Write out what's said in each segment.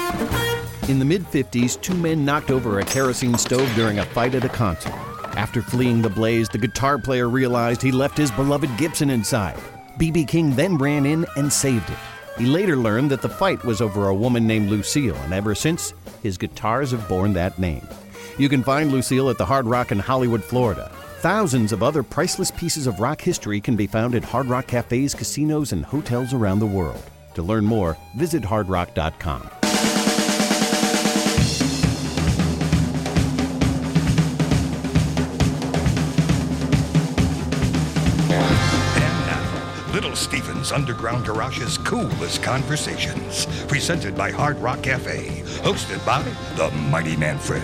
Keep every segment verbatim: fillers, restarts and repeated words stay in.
In the mid-fifties, two men knocked over a kerosene stove during a fight at a concert. After fleeing the blaze, the guitar player realized he left his beloved Gibson inside. B B King then ran in and saved it. He later learned that the fight was over a woman named Lucille, and ever since, his guitars have borne that name. You can find Lucille at the Hard Rock in Hollywood, Florida. Thousands of other priceless pieces of rock history can be found at Hard Rock cafes, casinos, and hotels around the world. To learn more, visit hard rock dot com. Little Steven's Underground Garage's Coolest Conversations, presented by Hard Rock Cafe, hosted by the Mighty Manfred.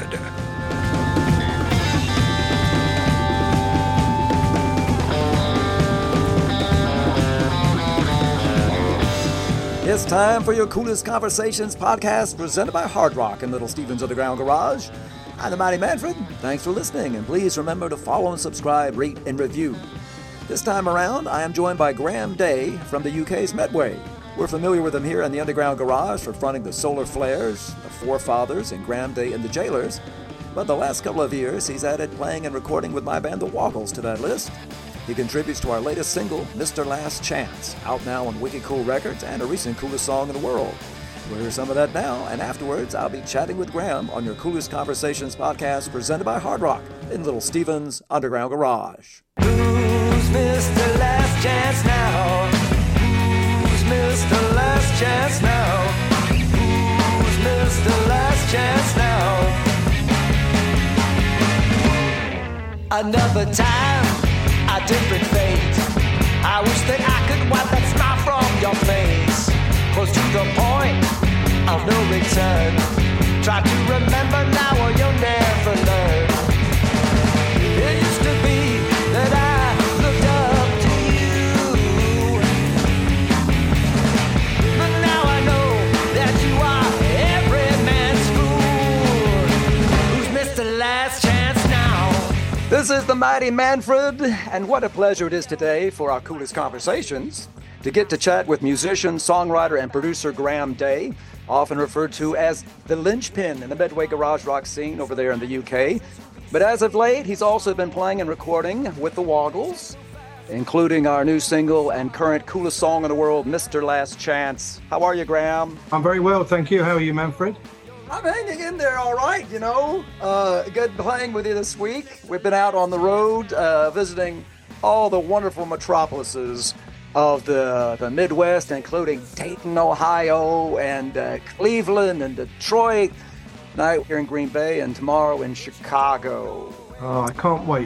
It's time for your Coolest Conversations podcast, presented by Hard Rock and Little Steven's Underground Garage. I'm the Mighty Manfred. Thanks for listening, and please remember to follow and subscribe, rate, and review. This time around, I am joined by Graham Day from the U K's Medway. We're familiar with him here in the Underground Garage for fronting the Solar Flares, the Forefathers, and Graham Day and the Jailers. But the last couple of years, he's added playing and recording with my band, The Woggles, to that list. He contributes to our latest single, Mister Last Chance, out now on Wicked Cool Records and a recent Coolest Song in the World. We'll hear some of that now, and afterwards, I'll be chatting with Graham on your Coolest Conversations podcast, presented by Hard Rock in Little Steven's Underground Garage. Who's Mister Last Chance now? Who's Mister Last Chance now? Who's Mister Last Chance now? Another time, a different fate. I wish that I could wipe that smile from your face. Close to the point of no return. Try to remember now or you'll never learn. It used to be that I looked up to you, but now I know that you are every man's fool. Who's Mister Last Chance now? This is the Mighty Manfred, and what a pleasure it is today for our Coolest Conversations to get to chat with musician, songwriter, and producer Graham Day, often referred to as the linchpin in the Medway garage rock scene over there in the U K. But as of late, he's also been playing and recording with the Woggles, including our new single and current coolest song in the world, Mister Last Chance. How are you, Graham? I'm very well, thank you. How are you, Manfred? I'm hanging in there all right, you know. Uh, good playing with you this week. We've been out on the road uh, visiting all the wonderful metropolises of the, the Midwest, including Dayton, Ohio, and uh, Cleveland, and Detroit. Tonight here in Green Bay, and tomorrow in Chicago. Oh, I can't wait.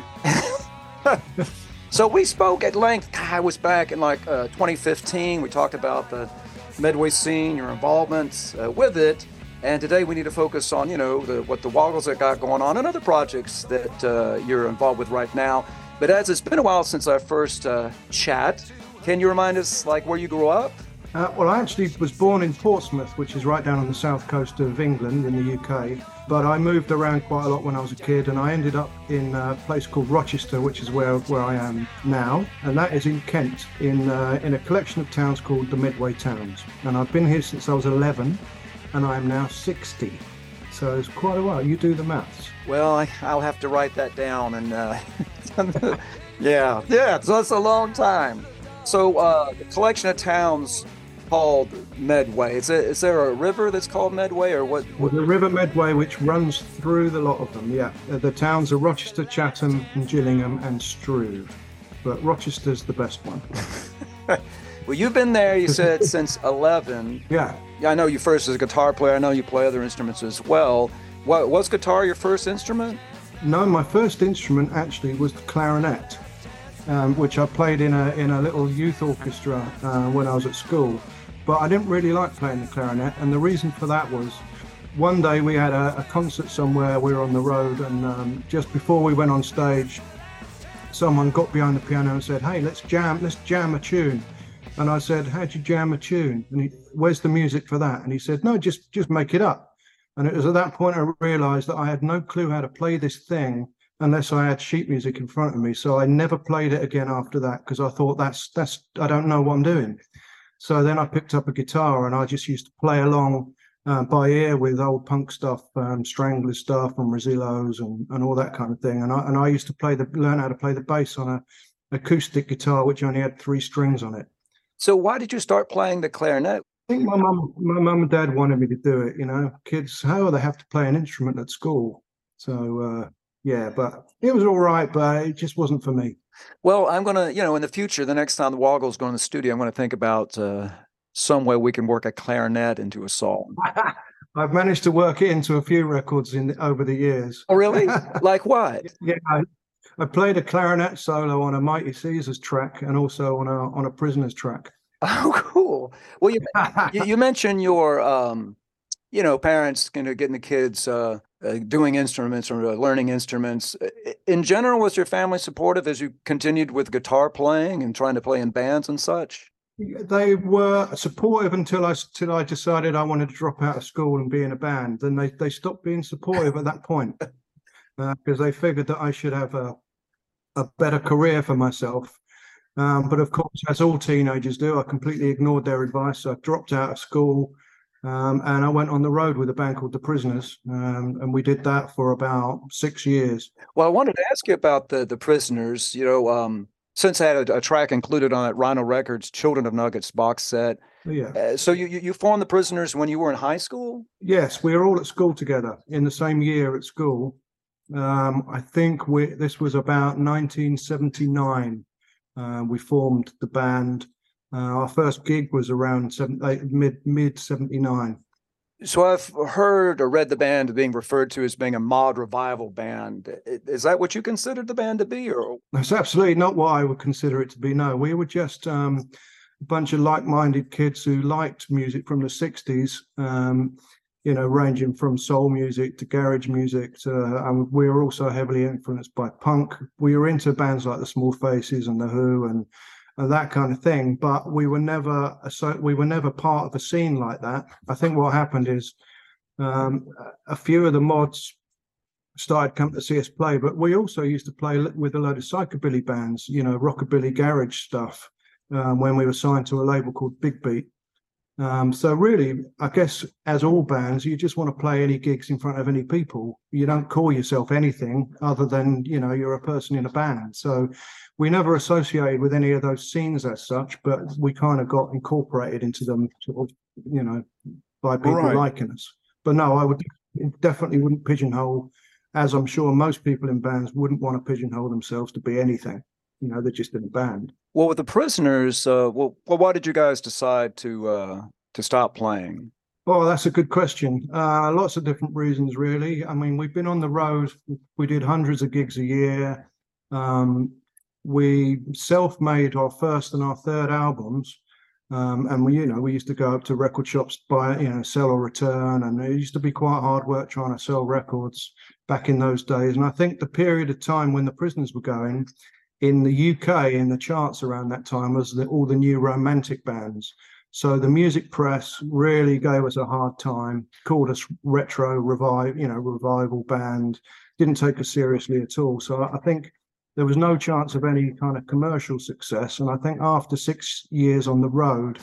So we spoke at length. I was back in like uh, twenty fifteen. We talked about the Medway scene, your involvement uh, with it. And today we need to focus on, you know, the, what the Woggles have got going on and other projects that uh, you're involved with right now. But as it's been a while since our first uh, chat, can you remind us, like, where you grew up? Uh, well, I actually was born in Portsmouth, which is right down on the south coast of England in the U K. But I moved around quite a lot when I was a kid, and I ended up in a place called Rochester, which is where, where I am now. And that is in Kent, in uh, in a collection of towns called the Medway Towns. And I've been here since I was eleven, and I am now sixty. So it's quite a while. You do the maths. Well, I, I'll have to write that down. And uh, yeah, yeah, so that's a long time. So uh, the collection of towns called Medway. Is, it, is there a river that's called Medway, or what? what? The River Medway, which runs through the lot of them, yeah. The towns are Rochester, Chatham, and Gillingham, and Struve. But Rochester's the best one. Well, you've been there, you said, since eleven. Yeah. Yeah, I know you first as a guitar player. I know you play other instruments as well. What, was guitar your first instrument? No, my first instrument actually was the clarinet, um, which I played in a in a little youth orchestra uh, when I was at school. But I didn't really like playing the clarinet, and the reason for that was one day we had a, a concert somewhere, we were on the road, and um, just before we went on stage, someone got behind the piano and said, "Hey, let's jam, let's jam a tune." And I said, "How'd you jam a tune? And he, where's the music for that?" And he said, "No, just just make it up." And it was at that point I realized that I had no clue how to play this thing unless I had sheet music in front of me. So I never played it again after that, because I thought that's that's I don't know what I'm doing. So then I picked up a guitar and I just used to play along uh, by ear with old punk stuff, um, Strangler stuff and Rosillos and, and all that kind of thing. And I and I used to play the learn how to play the bass on a acoustic guitar, which only had three strings on it. So why did you start playing the clarinet? I think my mum, my mum and dad wanted me to do it. You know, kids, how they have to play an instrument at school. So uh, yeah, but it was all right, but it just wasn't for me. Well, I'm gonna, you know, in the future, the next time the Woggles go in the studio, I'm gonna think about uh, some way we can work a clarinet into a song. I've managed to work it into a few records in over the years. Oh, really? Like what? Yeah, I, I played a clarinet solo on a Mighty Caesars track and also on a on a Prisoners track. Oh, cool. Well, you you, you mentioned your, um, you know, parents kind of getting the kids uh, uh, doing instruments or uh, learning instruments. In general, was your family supportive as you continued with guitar playing and trying to play in bands and such? They were supportive until I until I decided I wanted to drop out of school and be in a band. Then they they stopped being supportive at that point because uh, they figured that I should have a a better career for myself. Um, but of course, as all teenagers do, I completely ignored their advice. So I dropped out of school um, and I went on the road with a band called The Prisoners. Um, and we did that for about six years. Well, I wanted to ask you about the the Prisoners. You know, um, since I had a, a track included on that Rhino Records Children of Nuggets box set. Yeah. Uh, so you, you you formed The Prisoners when you were in high school? Yes, we were all at school together in the same year at school. Um, I think we this was about nineteen seventy-nine. Uh, we formed the band. Uh, our first gig was around seven, eight, mid mid seventy-nine. So I've heard or read the band being referred to as being a mod revival band. Is that what you considered the band to be? Or that's absolutely not what I would consider it to be. No, we were just um, a bunch of like-minded kids who liked music from the sixties. Um, you know, ranging from soul music to garage music to, and we were also heavily influenced by punk. We were into bands like the Small Faces and the Who and, and that kind of thing, but we were never so we were never part of a scene like that. I think what happened is um, a few of the mods started coming to see us play, but we also used to play with a load of psychobilly bands, you know, rockabilly garage stuff um, when we were signed to a label called Big Beat. Um, so really, I guess as all bands, you just want to play any gigs in front of any people. You don't call yourself anything other than, you know, you're a person in a band. So we never associated with any of those scenes as such, but we kind of got incorporated into them sort of, you know, by people Right. liking us. But no, I would definitely wouldn't pigeonhole, as I'm sure most people in bands wouldn't want to pigeonhole themselves to be anything. You know, they're just in a band. well, with the Prisoners, uh, well, well, why did you guys decide to uh, to stop playing? Oh, that's a good question. Uh, lots of different reasons, really. I mean, we've been on the road. We did hundreds of gigs a year. Um, we self-made our first and our third albums. Um, and we, you know, we used to go up to record shops, buy, you know, sell or return. And it used to be quite hard work trying to sell records back in those days. And I think the period of time when the Prisoners were going in the U K, in the charts around that time, was the, all the new romantic bands. So the music press really gave us a hard time, called us retro revive, you know, revival band, didn't take us seriously at all. So I think there was no chance of any kind of commercial success. And I think after six years on the road,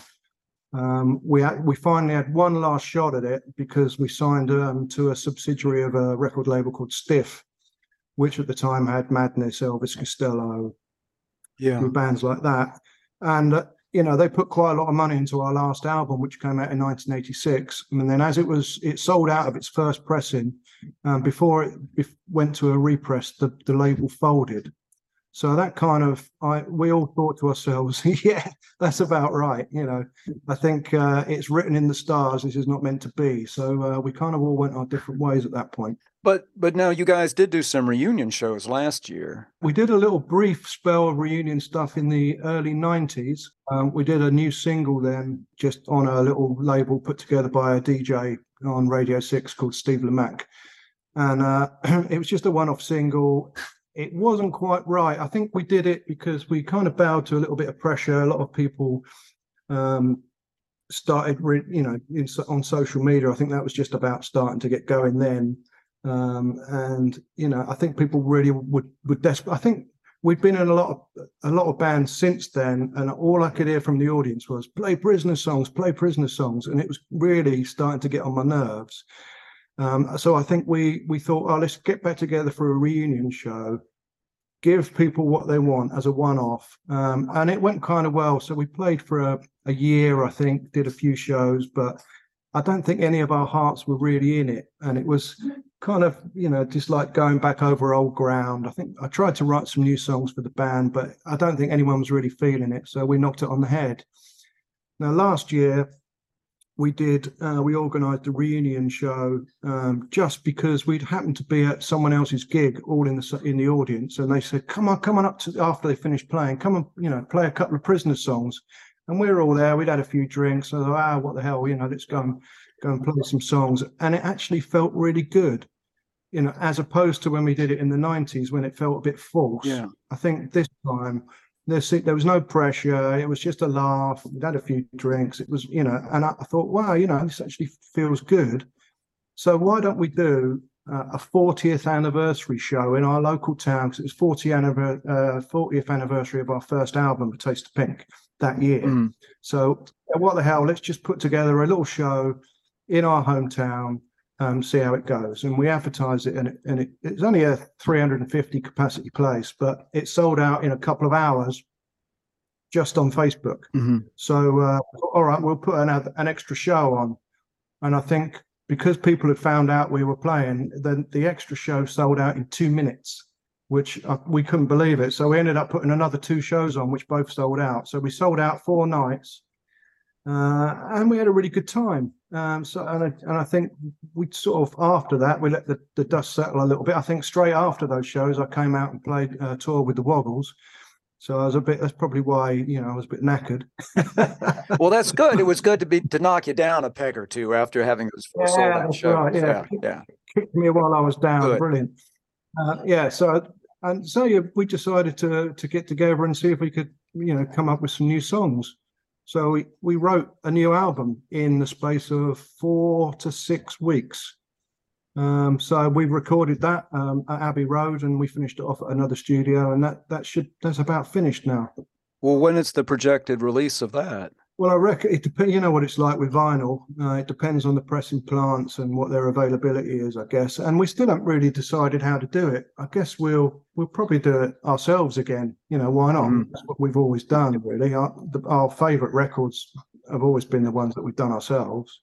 um, we had, we finally had one last shot at it because we signed um, to a subsidiary of a record label called Stiff, which at the time had Madness, Elvis Costello, Yeah. bands like that. And uh, you know, they put quite a lot of money into our last album, which came out in nineteen eighty-six. And then as it was, it sold out of its first pressing. Um, before it be- went to a repress, the, the label folded. So that kind of, I we all thought to ourselves, yeah, that's about right. You know, I think uh, it's written in the stars, this is not meant to be. So uh, we kind of all went our different ways at that point. But but now you guys did do some reunion shows last year. We did a little brief spell of reunion stuff in the early nineties. Um, we did a new single then, just on a little label put together by a D J on Radio six called Steve Lemack. And uh, it was just a one-off single. It wasn't quite right. I think we did it because we kind of bowed to a little bit of pressure. A lot of people um, started, re- you know, in, on social media. I think that was just about starting to get going then. Um, and, you know, I think people really would, would desperate. I think we'd been in a lot of a lot of bands since then, and all I could hear from the audience was play Prisoner songs, play Prisoner songs, and it was really starting to get on my nerves. Um, so I think we we thought, oh, let's get back together for a reunion show, give people what they want as a one-off, um, and it went kind of well. So we played for a, a year, I think, did a few shows, but I don't think any of our hearts were really in it, and it was kind of, you know, just like going back over old ground. I think I tried to write some new songs for the band, but I don't think anyone was really feeling it, so we knocked it on the head. Now, last year, we did, uh, we organised a reunion show um, just because we'd happened to be at someone else's gig, all in the in the audience, and they said, "Come on, come on up to after they finished playing, come and you know play a couple of Prisoner songs." And we were all there. We'd had a few drinks. So, ah, what the hell, you know, let's go and go and play some songs. And it actually felt really good, you know, as opposed to when we did it in the nineties when it felt a bit false. Yeah. I think this time. There's, there was no pressure. It was just a laugh. We'd had a few drinks. It was, you know, and I, I thought, wow, you know, this actually feels good. So why don't we do uh, a fortieth anniversary show in our local town? Because it was fortieth, uh, fortieth anniversary of our first album, A Taste of Pink, that year. Mm. So what the hell? Let's just put together a little show in our hometown. Um, see how it goes, and we advertised it, and it, and it, it's only a three hundred fifty capacity place, but it sold out in a couple of hours just on Facebook. Mm-hmm. So, uh, all right, we'll put an, an extra show on, and I think because people had found out we were playing, then the extra show sold out in two minutes, which uh, we couldn't believe it. So we ended up putting another two shows on, which both sold out. So we sold out four nights. Uh, and we had a really good time. Um, so, and I, and I think we sort of after that we let the, the dust settle a little bit. I think straight after those shows, I came out and played a tour with the Woggles. So I was a bit. That's probably why you know I was a bit knackered. Well, that's good. It was good to be to knock you down a peg or two after having those four yeah, sold out shows. Right, yeah. yeah, yeah. Kicked me while I was down. Good. Brilliant. Uh, yeah. So and so yeah, we decided to to get together and see if we could you know come up with some new songs. So we, we wrote a new album in the space of four to six weeks. Um, so we recorded that um, at Abbey Road, and we finished it off at another studio, and that that should that's about finished now. Well, when is the projected release of that? Well, I reckon it depends. You know what it's like with vinyl. Uh, it depends on the pressing plants and what their availability is, I guess. And we still haven't really decided how to do it. I guess we'll we'll probably do it ourselves again. You know, why not? Mm. That's what we've always done, really. Our, the, our favourite records have always been the ones that we've done ourselves.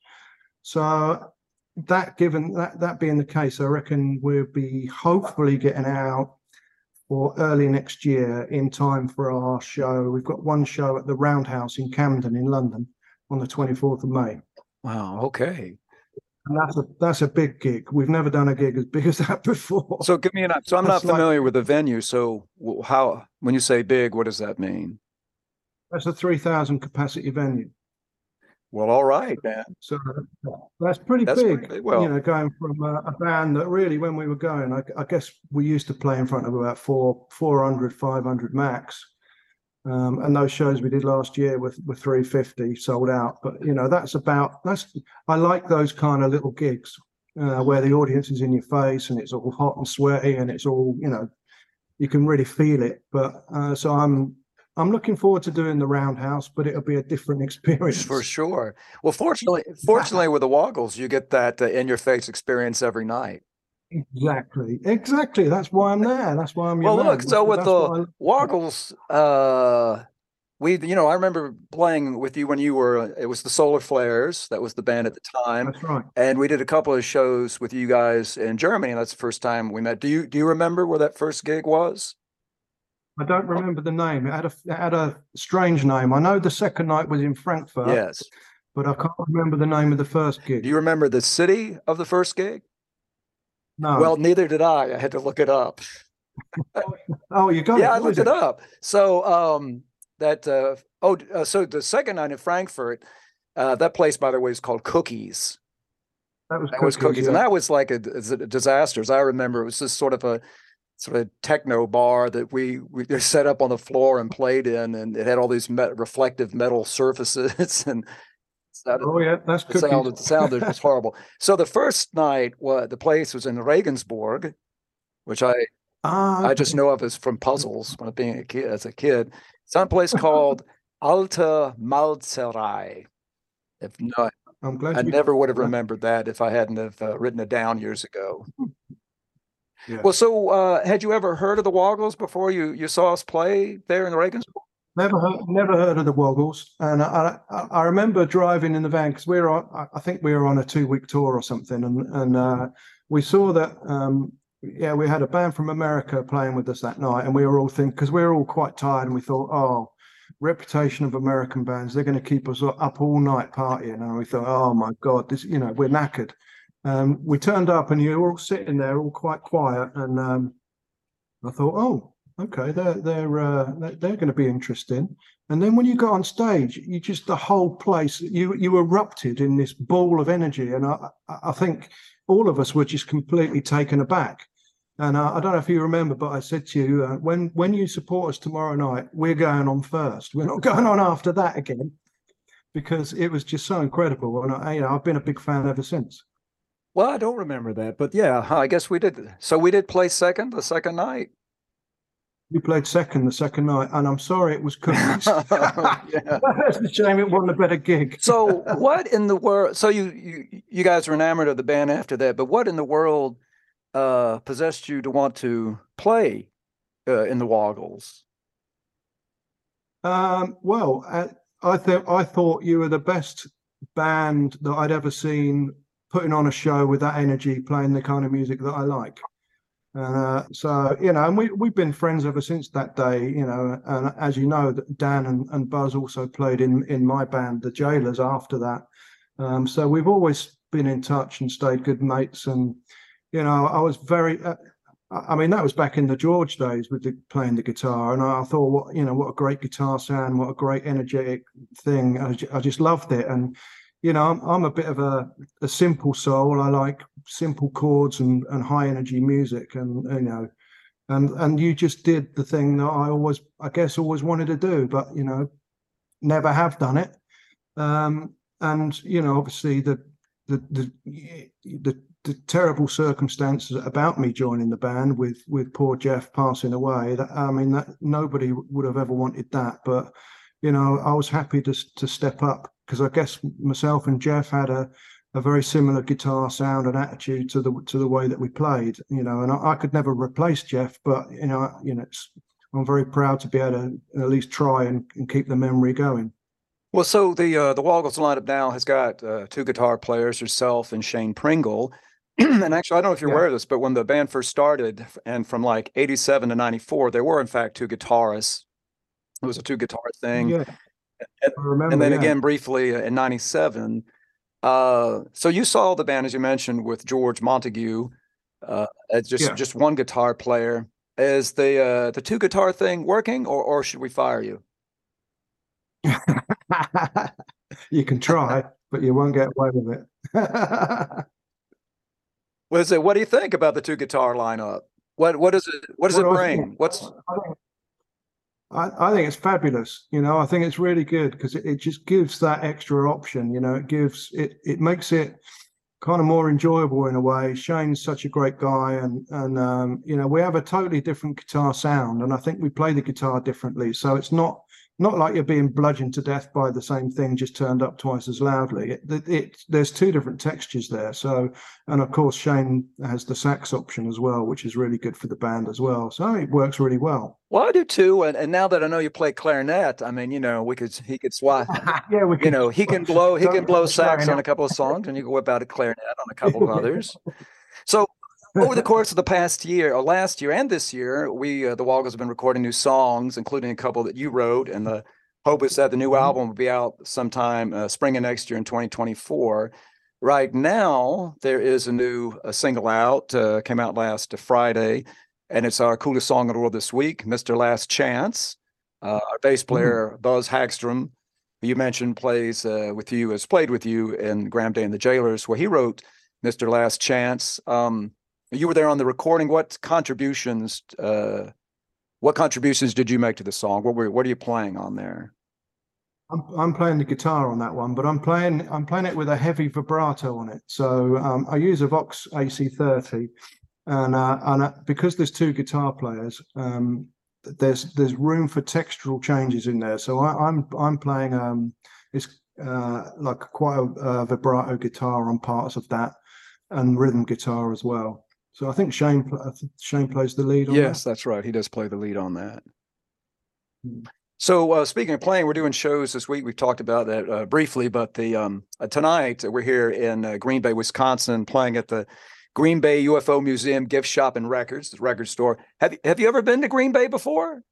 So that given that that being the case, I reckon we'll be hopefully getting out or early next year in time for our show. We've got one show at the Roundhouse in Camden in London on the twenty-fourth of May. Wow, okay. And that's a that's a big gig. We've never done a gig as big as that before. So give me an so I'm that's not familiar like, with the venue. So how when you say big, what does that mean? That's a three thousand capacity venue. Well, all right, man. So that's pretty that's big. Pretty, well, you know, going from a, a band that really, when we were going, I, I guess we used to play in front of about four, four hundred, five hundred max. Um, and those shows we did last year with, with three fifty sold out. But, you know, that's about, that's, I like those kind of little gigs uh, where the audience is in your face and it's all hot and sweaty and it's all, you know, you can really feel it. But uh, so I'm, I'm looking forward to doing the Roundhouse, but it'll be a different experience. For sure. Well, fortunately, fortunately with the Woggles, you get that uh, in-your-face experience every night. Exactly. Exactly. That's why I'm there. That's why I'm. Well, your look. man. So with That's the Woggles, uh, we, you know, I remember playing with you when you were. It was the Solar Flares. That was the band at the time. That's right. And we did a couple of shows with you guys in Germany. And that's the first time we met. Do you do you remember where that first gig was? I don't remember the name. It had a it had a strange name. I know the second night was in Frankfurt. Yes, but I can't remember the name of the first gig. Do you remember the city of the first gig? No. Well, neither did I. I had to look it up. Oh, you got yeah, it. Yeah, I what looked it? it up. So um, that uh, oh, uh, so the second night in Frankfurt, uh, that place, by the way, is called Cookies. That was that Cookies, was Cookies, yeah. And that was like a, a disaster. As I remember, it was just sort of a sort of techno bar that we we set up on the floor and played in, and it had all these met, reflective metal surfaces and. Sounded, oh yeah, that's Cookies. It sounded, sounded was horrible. So the first night, what the place was in Regensburg, which I Ah, I just know of it from puzzles when being a kid, as a kid. Someplace called Alta Malzerai. If not, I'm glad I you. never would have remembered that if I hadn't have uh, written it down years ago. Yeah. Well, so uh, had you ever heard of the Woggles before you you saw us play there in the Regensburg? Never heard, never heard of the Woggles, and I, I, I remember driving in the van because we were on. I think we were on a two-week tour or something, and and uh, we saw that. Um, yeah, we had a band from America playing with us that night, and we were all thinking because we were all quite tired, and we thought, oh, reputation of American bands, they're going to keep us up all night partying, and we thought, oh my God, this, you know, we're knackered. Um, we turned up, and you were all sitting there, all quite quiet, and um, I thought, oh. Okay, they're they're uh, they're going to be interesting. And then when you got on stage, you just the whole place you you erupted in this ball of energy, and I I think all of us were just completely taken aback. And I, I don't know if you remember, but I said to you, uh, when when you support us tomorrow night, we're going on first. We're not going on after that again, because it was just so incredible. And I, you know, I've been a big fan ever since. Well, I don't remember that, but yeah, I guess we did. So we did play second the second night. You played second the second night, and I'm sorry it was cookies. Yeah. That's a shame it wasn't a better gig. So what in the world? So you you you guys were enamored of the band after that, but what in the world uh, possessed you to want to play uh, in the Woggles? Um, well, I, I thought I thought you were the best band that I'd ever seen putting on a show with that energy, playing the kind of music that I like. And uh, so, you know, and we, we've been friends ever since that day, you know, and as you know, Dan and, and Buzz also played in, in my band, the Jailers, after that. Um, so we've always been in touch and stayed good mates. And, you know, I was very, uh, I mean, that was back in the George days with the, playing the guitar. And I thought, what, you know, what a great guitar sound, what a great energetic thing. I, I just loved it. And, you know, I'm, I'm a bit of a, a simple soul. I like simple chords and, and high energy music, and you know, and and you just did the thing that I always, I guess, always wanted to do, but you know, never have done it. Um, and you know, obviously the the the the, the terrible circumstances about me joining the band with with poor Jeff passing away. That I mean, that nobody would have ever wanted that, but you know, I was happy to to step up. Because I guess myself and Jeff had a, a very similar guitar sound and attitude to the to the way that we played, you know. And I, I could never replace Jeff, but you know, you know, it's, I'm very proud to be able to at least try and, and keep the memory going. Well, so the uh, the Woggles lineup now has got uh, two guitar players, yourself and Shane Pringle. And actually, I don't know if you're yeah. aware of this, but when the band first started, and from like eighty-seven to ninety-four, there were in fact two guitarists. It was a two guitar thing. Yeah. And, remember, and then yeah. again, briefly in ninety-seven. Uh, so you saw the band, as you mentioned, with George Montague, uh, as just yeah. just one guitar player. Is the uh, the two guitar thing working, or or should we fire you? You can try, but you won't get away with it. What is it? What do you think about the two guitar lineup? What what does it what does what it bring? What's I, I think it's fabulous. You know, I think it's really good because it, it just gives that extra option. You know, it gives it, it makes it kind of more enjoyable in a way. Shane's such a great guy, and and um, you know, we have a totally different guitar sound, and I think we play the guitar differently. So it's not not like you're being bludgeoned to death by the same thing just turned up twice as loudly. It, it, it there's two different textures there. So, and of course Shane has the sax option as well, which is really good for the band as well. So it works really well. Well, I do too. And, and now that I know you play clarinet, I mean, you know, we could he could swap. Yeah, we could. You know, he can blow he can blow sax on a couple of songs, and you can whip out a clarinet on a couple of others. So. Over the course of the past year, or last year and this year, we, uh, the Woggles, have been recording new songs, including a couple that you wrote. And the hope is that the new album will be out sometime uh, spring of next year in twenty twenty-four. Right now, there is a new a single out, uh, came out last Friday, and it's our coolest song in the world this week, Mister Last Chance. Uh, our bass player, mm-hmm. Buzz Hagstrom, who you mentioned plays uh, with you, has played with you in Graham Day and the Jailers, where he wrote Mister Last Chance. Um, You were there on the recording. What contributions? Uh, what contributions did you make to the song? What were? What are you playing on there? I'm I'm playing the guitar on that one, but I'm playing I'm playing it with a heavy vibrato on it. So um, I use a Vox A C thirty, and uh, and uh, because there's two guitar players, um, there's there's room for textural changes in there. So I, I'm I'm playing um, it's uh, like quite a, a vibrato guitar on parts of that, and rhythm guitar as well. So I think Shane Shane plays the lead on Yes, that. that's right. He does play the lead on that. Hmm. So uh, speaking of playing, we're doing shows this week. We've talked about that uh, briefly, but the um, uh, tonight we're here in uh, Green Bay, Wisconsin, playing at the Green Bay U F O Museum Gift Shop and Records, the record store. Have you, have you ever been to Green Bay before?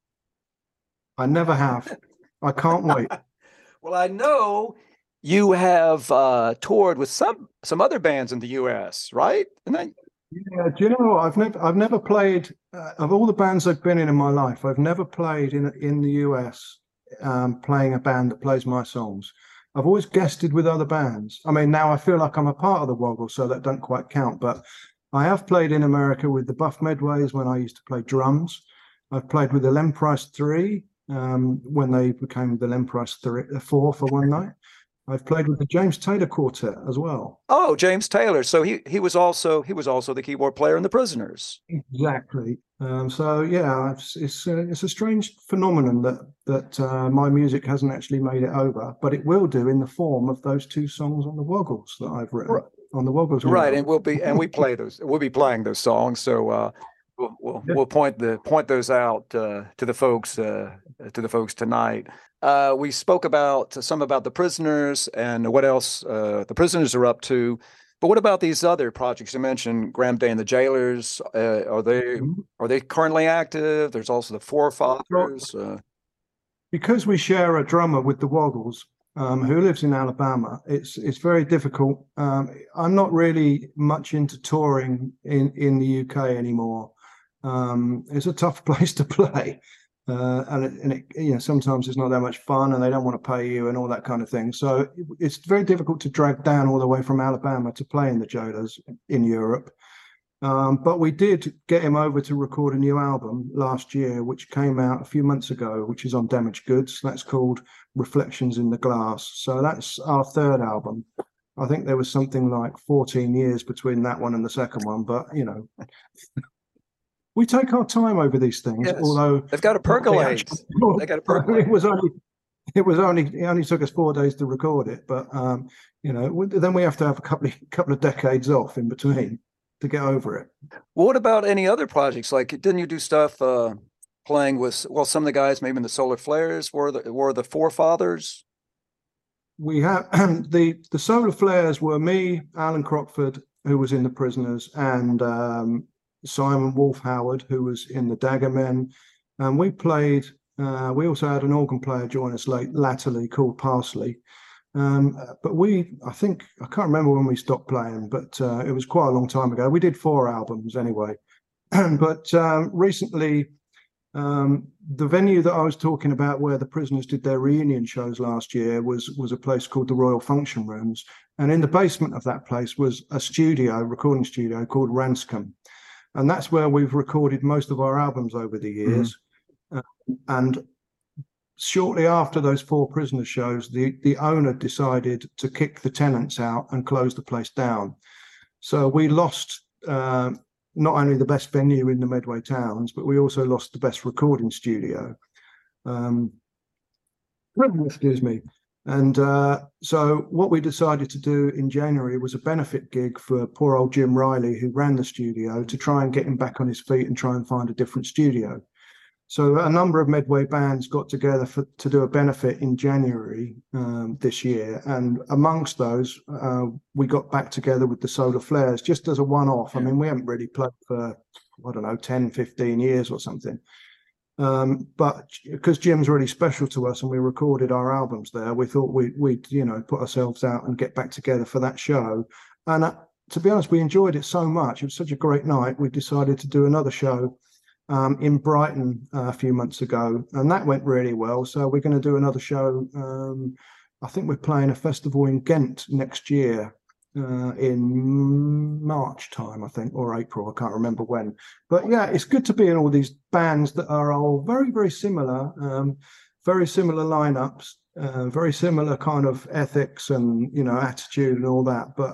I never have. I can't wait. Well, I know you have uh, toured with some some other bands in the U S, right? And then, yeah, do you know what? I've never I've never played uh, of all the bands I've been in in my life. I've never played in in the U S um, playing a band that plays my songs. I've always guested with other bands. I mean, now I feel like I'm a part of the Woggle, so that don't quite count. But I have played in America with the Buff Medways when I used to play drums. I've played with the Len Price Three um, when they became the Len Price Three Four for one night. I've played with the James Taylor Quartet as well. Oh, James Taylor. So he he was also he was also the keyboard player in the Prisoners. Exactly. Um, so yeah, it's it's, uh, it's a strange phenomenon that that uh, my music hasn't actually made it over, but it will do in the form of those two songs on the Woggles that I've written right. on the Woggles. Right, and we'll be and we play those. We'll be playing those songs. So uh, we'll we'll, yeah. we'll point the point those out uh, to the folks uh, to the folks tonight. Uh, we spoke about uh, some about the Prisoners and what else uh, the Prisoners are up to. But what about these other projects you mentioned? Graham Day and the Jailers. Uh, are they mm-hmm. are they currently active? There's also the Forefathers. Uh... Because we share a drummer with the Woggles, um, who lives in Alabama, it's it's very difficult. Um, I'm not really much into touring in, in the U K anymore. Um, it's a tough place to play. Uh, and it, and it, you know, sometimes it's not that much fun, and they don't want to pay you, and all that kind of thing. So it's very difficult to drag down all the way from Alabama to play in the Jailers in Europe. Um, but we did get him over to record a new album last year, which came out a few months ago, which is on Damaged Goods. That's called Reflections in the Glass. So that's our third album. I think there was something like fourteen years between that one and the second one, but you know. We take our time over these things, yes. although they've got to percolate. The they got to percolate. It was only, it was only, it only took us four days to record it, but um, you know, then we have to have a couple of couple of decades off in between to get over it. Well, what about any other projects? Like, didn't you do stuff uh, playing with? Well, some of the guys, maybe in the Solar Flares, were the were the Forefathers. We have the the Solar Flares were me, Alan Crockford, who was in the Prisoners, and. Um, Simon Wolf Howard, who was in the Daggermen, and we played. Uh, we also had an organ player join us late, latterly called Parsley. Um, but we, I think, I can't remember when we stopped playing, but uh, it was quite a long time ago. We did four albums anyway. But um, recently, um, the venue that I was talking about, where the Prisoners did their reunion shows last year, was was a place called the Royal Function Rooms, and in the basement of that place was a studio, recording studio called Ranscombe. And that's where we've recorded most of our albums over the years. Mm. Uh, and shortly after those four Prisoner shows, the, the owner decided to kick the tenants out and close the place down. So we lost uh, not only the best venue in the Medway Towns, but we also lost the best recording studio. Um, excuse me. And uh, so what we decided to do in January was a benefit gig for poor old Jim Riley, who ran the studio, to try and get him back on his feet and try and find a different studio. So a number of Medway bands got together for, to do a benefit in January um, this year. And amongst those, uh, we got back together with the Solar Flares just as a one-off. I mean, we haven't really played for, I don't know, ten, fifteen years or something. Um, but because Jim's really special to us and we recorded our albums there, we thought we, we'd, you know, put ourselves out and get back together for that show. And uh, to be honest, we enjoyed it so much. It was such a great night. We decided to do another show um, in Brighton uh, a few months ago, and that went really well. So we're going to do another show. Um, I think we're playing a festival in Ghent next year. Uh, in March time, I think, or April, I can't remember when. But yeah, it's good to be in all these bands that are all very, very similar, um, very similar lineups, uh, very similar kind of ethics and, you know, attitude and all that. But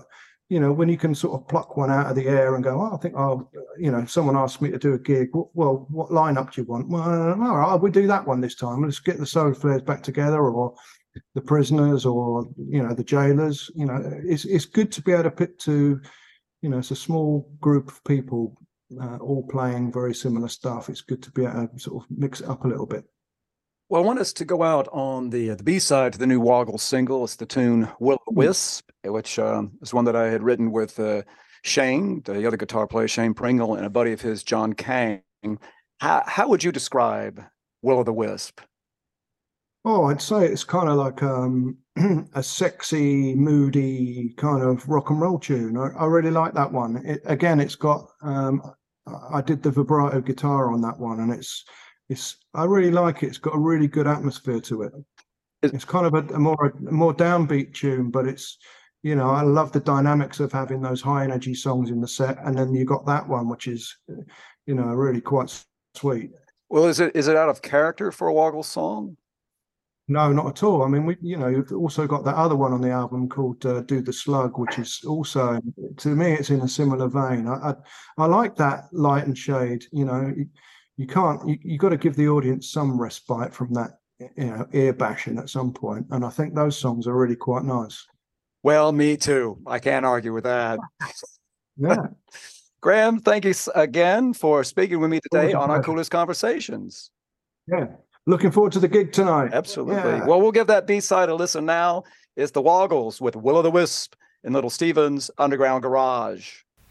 you know, when you can sort of pluck one out of the air and go, oh, I think I'll, you know, someone asked me to do a gig. Well, what lineup do you want? Well, all right, we'll do that one this time. Let's get the Solar Flares back together, or the Prisoners, or, you know, the Jailers. You know, it's it's good to be able to pick to, you know, it's a small group of people uh, all playing very similar stuff. It's good to be able to sort of mix it up a little bit. Well, I want us to go out on the the B-side to the new Woggles single. It's the tune Will o' the Wisp, which um, is one that I had written with uh, Shane, the other guitar player, Shane Pringle, and a buddy of his, John Kang. How, how would you describe Will o' the Wisp? Oh, I'd say it's kind of like um, a sexy, moody kind of rock and roll tune. I, I really like that one. It, again, it's got, um, I did the vibrato guitar on that one, and it's, It's. I really like it. It's got a really good atmosphere to it. It's kind of a, a more a more downbeat tune, but it's, you know, I love the dynamics of having those high energy songs in the set, and then you got that one, which is, you know, really quite sweet. Well, is it is it out of character for a Woggles song? No, not at all. I mean, we, you know, you've also got that other one on the album called uh, "Do the Slug," which is also, to me, it's in a similar vein. I I, I like that light and shade. You know. You can't, you, you got to give the audience some respite from that, you know, ear bashing at some point. And I think those songs are really quite nice. Well, me too. I can't argue with that. Yeah. Graham, thank you again for speaking with me today on Our Coolest Conversations. Yeah. Looking forward to the gig tonight. Absolutely. Yeah. Well, we'll give that B-side a listen now. It's the Woggles with Will o' the Wisp in Little Steven's Underground Garage.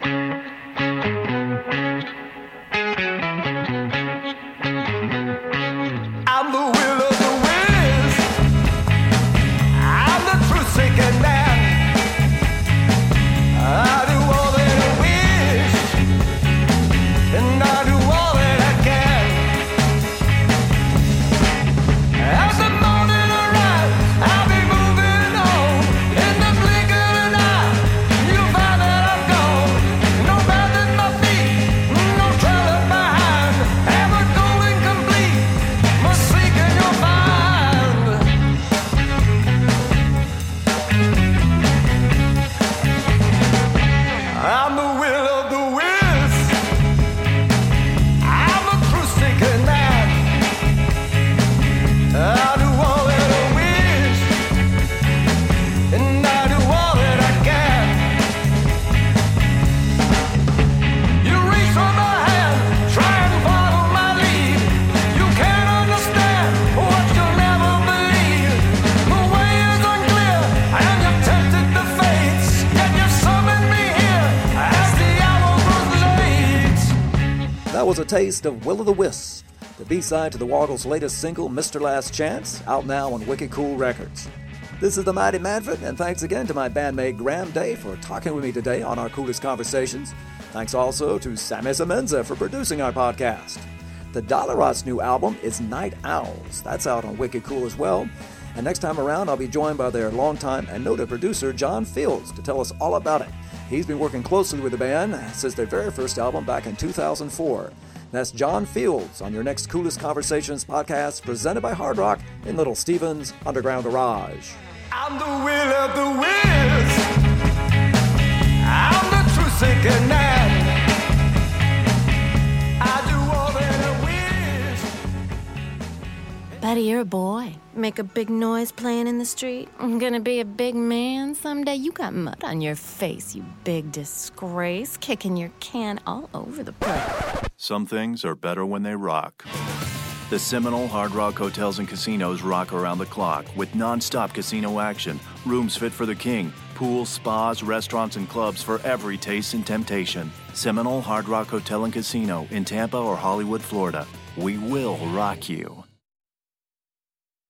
I'm the will of the wisp. I'm the truth-seeking man. I do all that I wish, and I do all that I can. As the morning arrives, I'll be moving on. In the blink of an eye, you'll find that I'm gone. No path at my feet, no trail left behind. Ever going complete. Seek and you'll find. I'm the will of the wisp. I'm a truth-seeking man. I do all that I wish, and I do all that I can. You reach for my hand, try and follow my lead. You can't understand what you'll never believe. The way is unclear, and you've tempted the fates. Yet you've summoned me here as the hour grows late. That was a taste of Will o' the Wisp, the B-side to the Woggles' latest single, Mister Last Chance, out now on Wicked Cool Records. This is the Mighty Manfred, and thanks again to my bandmate Graham Day for talking with me today on Our Coolest Conversations. Thanks also to Sammy Semenza for producing our podcast. The Dollarot's new album is Night Owls. That's out on Wicked Cool as well. And next time around, I'll be joined by their longtime and noted producer, John Fields, to tell us all about it. He's been working closely with the band since their very first album back in two thousand four. That's John Fields on your next Coolest Conversations podcast, presented by Hard Rock in Little Steven's Underground Garage. I'm the will of the wisp. I'm the truth-seeking man. I do all that I wish. Buddy, you're a boy. Make a big noise playing in the street. I'm gonna be a big man someday. You got mud on your face, you big disgrace. Kicking your can all over the place. Some things are better when they rock. The Seminole Hard Rock Hotels and Casinos rock around the clock with non-stop casino action, rooms fit for the king, pools, spas, restaurants, and clubs for every taste and temptation. Seminole Hard Rock Hotel and Casino in Tampa or Hollywood, Florida. We will rock you.